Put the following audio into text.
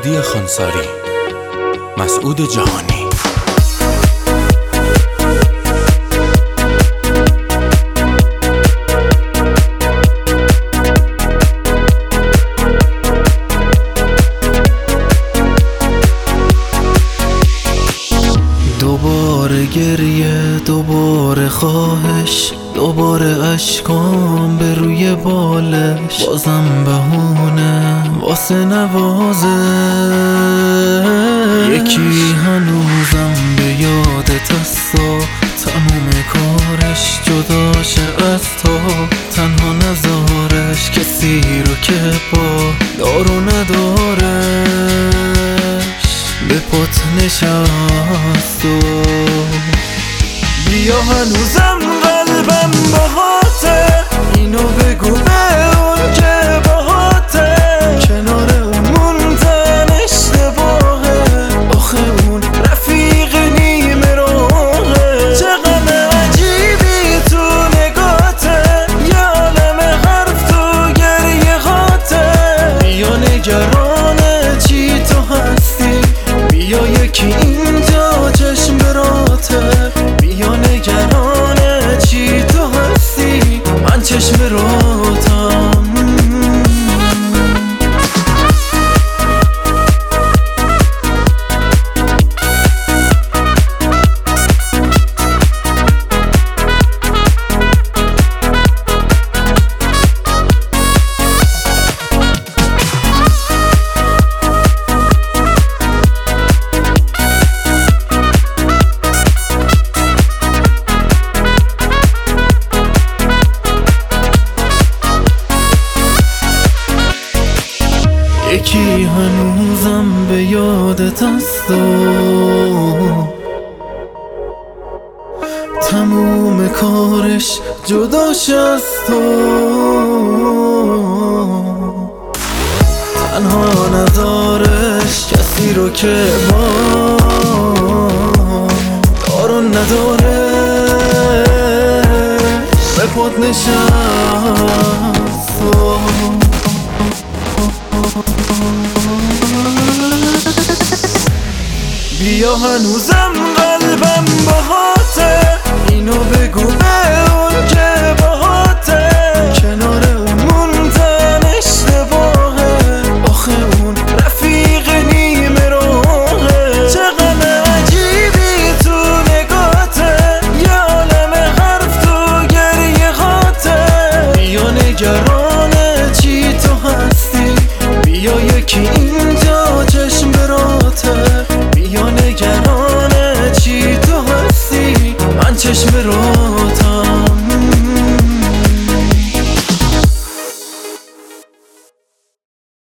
هادی خانساری، مسعود جهانی. دوباره گریه، دوباره خواهش، دوباره اشکام به روی بالش، بازم بهونه واسه نوازش. یکی هنوزم به یادت هستا، تموم کارش جداشه از تو، تنها نذارش کسی رو که با دارو ندارش به پات نشست و بیا هنوزم قلبم باهاته، اینو بگو به اون که باهاته، کنار اون موندن اشتباهه، آخه اون رفیق نیمه راهه. چه غم عجیبی تو نگاته، یه عالم حرف تو گریه هاته. بیا نگرانه چی تو هستی، بیا یکی اینجا چشم براته، بیا نگرانه چی تو هستی، من چشم براتم. یکی هنوزم به یادت هست و تموم کارش جداش از تو، تنها ندارش کسی رو که با دارو ندارش به پات نشست و بیا هنوزم قلبم باهاته، اینو بگو به اون که باهاته، کنار اون موندن اشتباهه، آخه اون رفیق نیمه راهه. چه غم عجیبی تو نگاته، یه عالم حرف تو گریه هاته. بیا نگرانه چی تو هستی، بیا یکی اینجا چشم براته، بیا نگرانه چی تو هستی، من چشم براته.